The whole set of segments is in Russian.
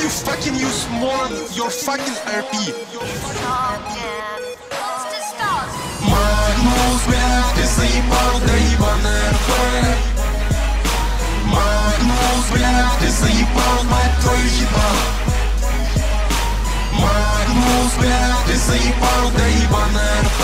fucking use more your fucking RP. Магнус, блядь, ты заебал, да ебаный РП. Магнус, блядь, ты заебал, мать твою ебал. Магнус, блядь, ты заебал, да ебаный РП.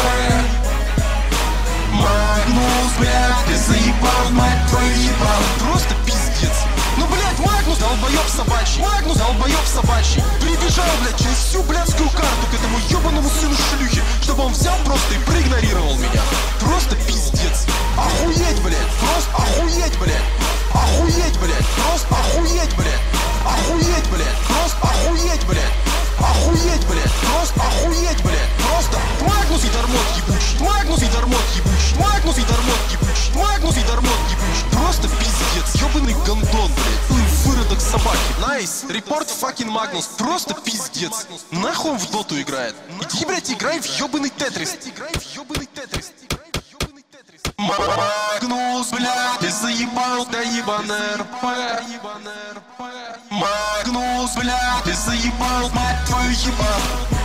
Магнус, блядь, ты заебал, мать твою ебал. Просто пиздец. Ну, блядь, Магнус, долбоёб собачий. Магнус, долбоёб собачий. Прибежал, блядь, через всю блядскую карту к этому ебаному сыну шлюхи, чтобы он взял просто и проигнорировал меня. Просто пиздец. Охуеть, блядь. Просто охуеть, блядь. Охуеть, блядь. Просто охуеть, блядь. Охуеть, блядь. Просто охуеть, блядь. Охуеть, блядь. Просто охуеть, блядь. Просто Магнус и Дармот ебучий. Магнус и Дармот ебучий. Магнус и Дармот ебучий. Магнус и Дармот ебучий. Просто пиздец. Ёбаный гондон, блядь. Выродок собаки. Найс. Репорт fucking Магнус. Просто пиздец. Нахуй он в доту играет. Иди, блядь, играй в ёбаный Тетрис. Магнус, блядь, ты заебал, да ебаный РП. Магнус, блядь, ты заебал, мать твою ебал.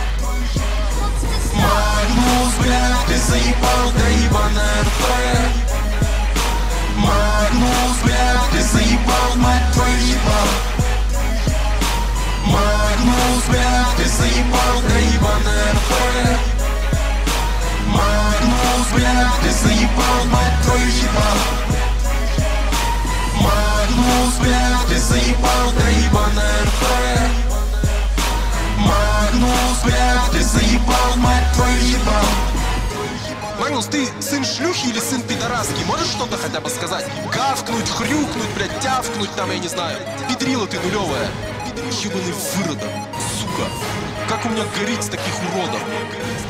Магнус, блядь, ты заебал, да ебаный РП. Магнус, блядь, ты заебал, мать твою ебал. Магнус, блядь, ты заебал, да ебаный РП. Магнус, блядь, ты заебал, мать твою ебал. Магнус, блядь, ты заебал, да ебаный РП. Магнус, блядь, ты заебал, мать твою ебал. Магнус, ты сын шлюхи или сын пидораски? Можешь что-то хотя бы сказать? Гавкнуть, хрюкнуть, блядь, тявкнуть там, я не знаю. Педрила ты нулевая. Ебаный выродок, сука. Как у меня горит с таких уродов?